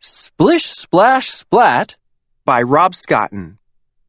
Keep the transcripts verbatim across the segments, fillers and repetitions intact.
Splish Splash Splat by Rob Scotton.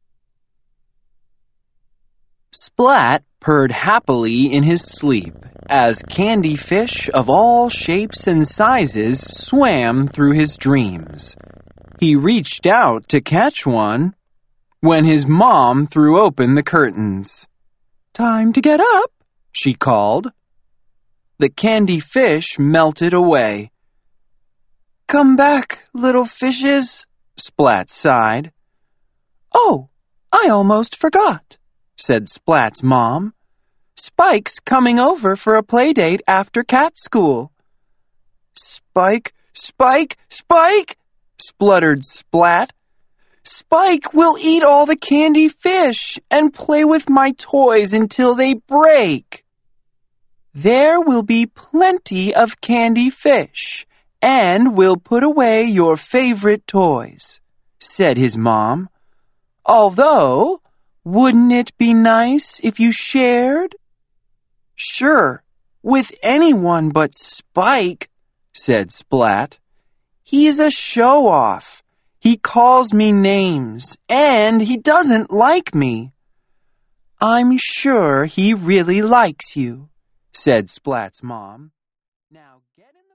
Splat purred happily in his sleep as candy fish of all shapes and sizes swam through his dreams. He reached out to catch one when his mom threw open the curtains. "Time to get up," she called. The candy fish melted away. "Come back, little fishes," Splat sighed. "Oh, I almost forgot," said Splat's mom. "Spike's coming over for a play date after cat school." "Spike, Spike, Spike!" spluttered Splat. "Spike will eat all the candy fish and play with my toys until they break." "There will be plenty of candy fish, and we'll put away your favorite toys," said his mom. "Although, wouldn't it be nice if you shared?" "Sure, with anyone but Spike," said Splat. "He's a show-off. He calls me names, and he doesn't like me." "I'm sure he really likes you," said Splat's mom. "Now get in